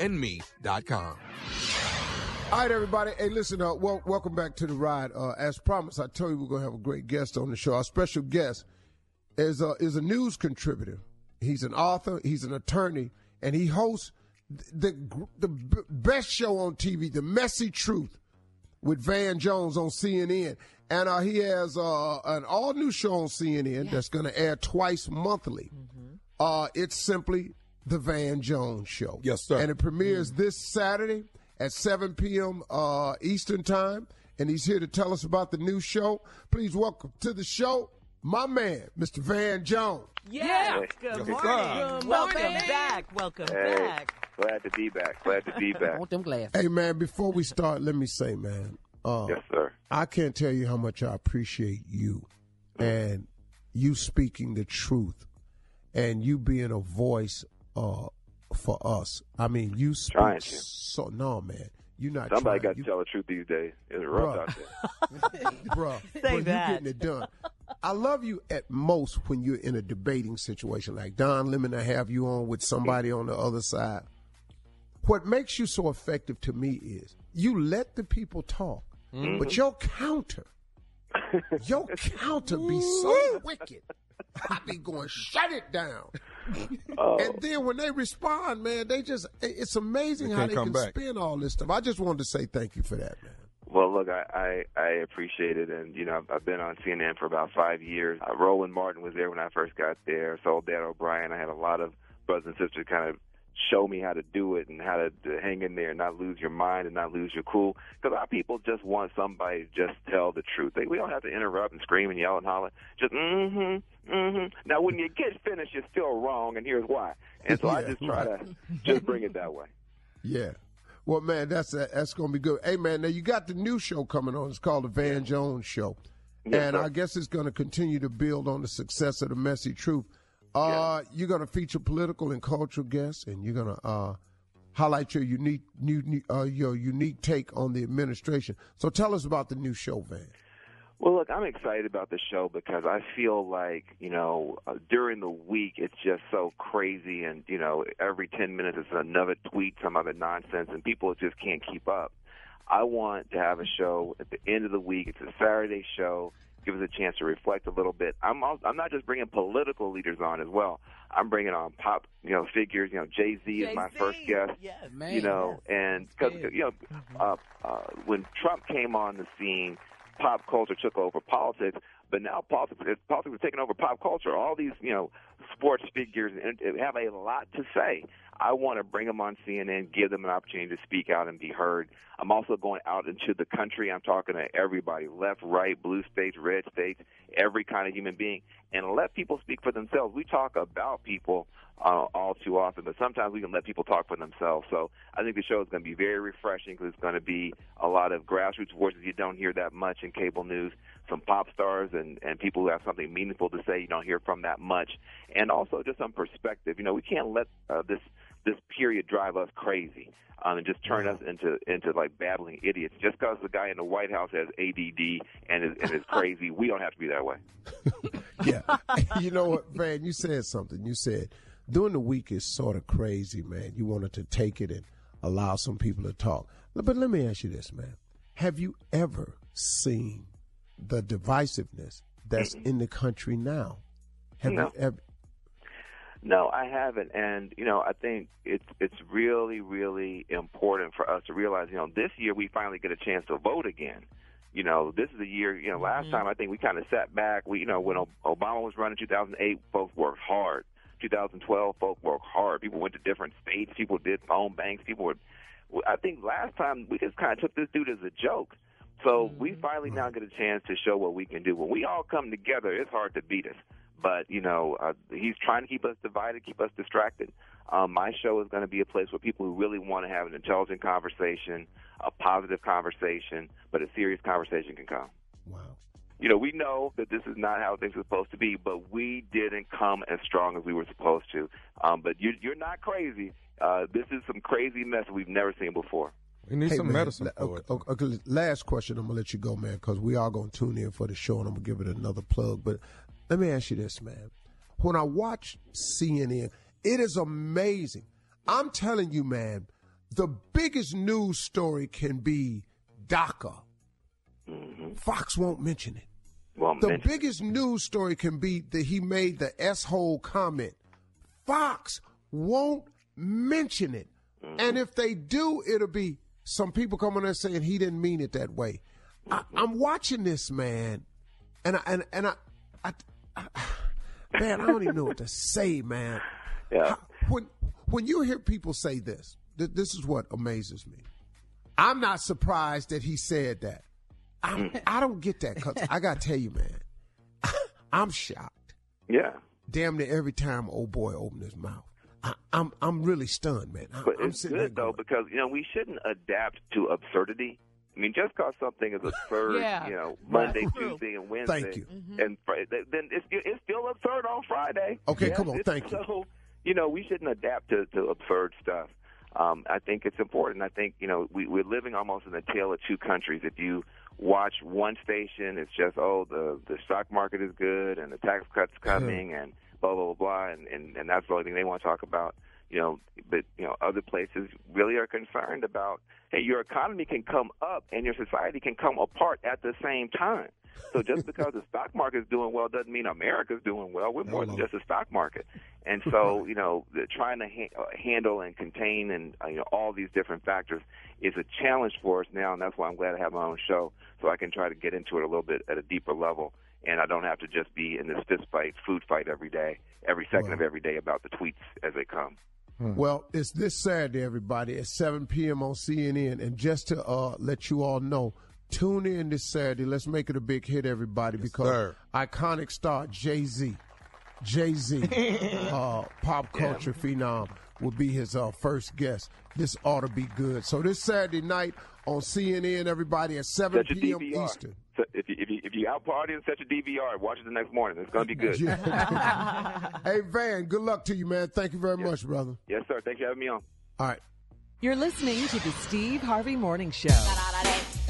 DeAndre.me.com. All right, everybody. Hey, listen, welcome back to The Ride. As promised, I told you we're going to have a great guest on the show. Our special guest is a news contributor. He's an author, he's an attorney, and he hosts the best show on TV, The Messy Truth, with Van Jones on CNN. And he has an all-new show on CNN that's going to air twice monthly. It's simply The Van Jones Show. Yes, sir. And it premieres this Saturday at 7 p.m. Eastern Time, and he's here to tell us about the new show. Please welcome to the show my man, Mr. Van Jones. Yeah. Good morning. Welcome back. Welcome back. Glad to be back. Glad to be back. I want them glasses. Hey, man, before we start, let me say, man. Yes, sir. I can't tell you how much I appreciate you and you speaking the truth and you being a voice for us. I mean, you speak so. No, man, you're not. Somebody got to tell the truth these days. It's rough out there, bro. Say that. You getting it done. I love you at most when you're in a debating situation like Don Lemon. I have you on with somebody on the other side. What makes you so effective to me is you let the people talk, but your counter be so wicked. I be going, shut it down. And then when they respond, man, it's amazing how they can spin all this stuff. I just wanted to say thank you for that, man. Well, look, I appreciate it. And, you know, I've been on CNN for about 5 years. Roland Martin was there when I first got there. So Dad O'Brien. I had a lot of brothers and sisters kind of show me how to do it and how to hang in there and not lose your mind and not lose your cool. Because our people just want somebody to just tell the truth. We don't have to interrupt and scream and yell and holler. Just, Now, when you get finished, you're still wrong, and here's why. And so I just try to just bring it that way. Yeah. Well, man, that's going to be good. Hey, man, now you got the new show coming on. It's called The Van Jones Show. Yes, and sir. I guess it's going to continue to build on the success of The Messy Truth. You're going to feature political and cultural guests, and you're going to highlight your unique take on the administration. So tell us about the new show, Van. Well, look, I'm excited about the show because I feel like, you know, during the week it's just so crazy and, you know, every 10 minutes it's another tweet, some other nonsense, and people just can't keep up. I want to have a show at the end of the week. It's a Saturday show. Give us a chance to reflect a little bit. I'm not just bringing political leaders on as well. I'm bringing on pop, you know, figures. You know, Jay-Z is my first guest. Yes, man. You know, and because you know, when Trump came on the scene, pop culture took over politics, but now politics is taking over pop culture. All these, you know, sports figures have a lot to say. I want to bring them on CNN, give them an opportunity to speak out and be heard. I'm also going out into the country. I'm talking to everybody, left, right, blue states, red states, every kind of human being, and let people speak for themselves. We talk about people all too often, but sometimes we can let people talk for themselves. So I think the show is going to be very refreshing because it's going to be a lot of grassroots voices you don't hear that much in cable news, some pop stars and people who have something meaningful to say you don't hear from that much, and also just some perspective. You know, we can't let this period drive us crazy and just turn us into like babbling idiots. Just because the guy in the White House has ADD and is crazy, we don't have to be that way. Yeah. You know what, Van, you said something. You said during the week is sort of crazy, man. You wanted to take it and allow some people to talk. But let me ask you this, man. Have you ever seen the divisiveness that's in the country now? Have you ever? No, I haven't, and you know, I think it's really, really important for us to realize, you know, this year we finally get a chance to vote again. You know, this is the year. You know, last time I think we kind of sat back. We, you know, when Obama was running in 2008, folks worked hard. 2012, folks worked hard. People went to different states. People did phone banks. I think last time we just kind of took this dude as a joke. So we finally now get a chance to show what we can do. When we all come together, it's hard to beat us. But, you know, he's trying to keep us divided, keep us distracted. My show is going to be a place where people who really want to have an intelligent conversation, a positive conversation, but a serious conversation can come. Wow. You know, we know that this is not how things are supposed to be, but we didn't come as strong as we were supposed to. But you're not crazy. This is some crazy mess we've never seen before. We need some medicine for it. Okay, last question. I'm going to let you go, man, because we are going to tune in for the show, and I'm going to give it another plug. But let me ask you this, man. When I watch CNN, it is amazing. I'm telling you, man, the biggest news story can be DACA. Mm-hmm. Fox won't mention it. The biggest news story can be that he made the S-hole comment. Fox won't mention it. Mm-hmm. And if they do, it'll be some people coming there saying he didn't mean it that way. Mm-hmm. I'm watching this, man, and I man, I don't even know what to say, man. Yeah. When you hear people say this is what amazes me. I'm not surprised that he said that. I don't get that, because I got to tell you, man, I'm shocked. Yeah. Damn near every time old boy opens his mouth. I'm really stunned, man. But it's good, though, because, we shouldn't adapt to absurdity. I mean, just because something is absurd, Monday, Tuesday, and Wednesday, thank you. And then it's still absurd on Friday. Okay, come on, thank you. So, we shouldn't adapt to absurd stuff. I think it's important. I think, we're living almost in a tale of two countries. If you watch one station, it's just, the stock market is good and the tax cuts coming and blah, blah, blah, blah, and that's the only thing they want to talk about. But other places really are concerned about, hey, your economy can come up and your society can come apart at the same time. So just because the stock market is doing well doesn't mean America's doing well. We're more than just a stock market. And so, trying to handle and contain and all these different factors is a challenge for us now, and that's why I'm glad I have my own show, so I can try to get into it a little bit at a deeper level, and I don't have to just be in this fist fight, food fight every day, every second of every day about the tweets as they come. Well, it's this Saturday, everybody, at 7 p.m. on CNN. And just to let you all know, tune in this Saturday. Let's make it a big hit, everybody, because iconic star Jay-Z, pop culture phenom, will be his first guest. This ought to be good. So this Saturday night on CNN, everybody, at 7 p.m. Eastern. So if you out partying, set your DVR. Watch it the next morning. It's going to be good. Hey, Van, good luck to you, man. Thank you very much, brother. Yes, sir. Thank you for having me on. All right. You're listening to the Steve Harvey Morning Show.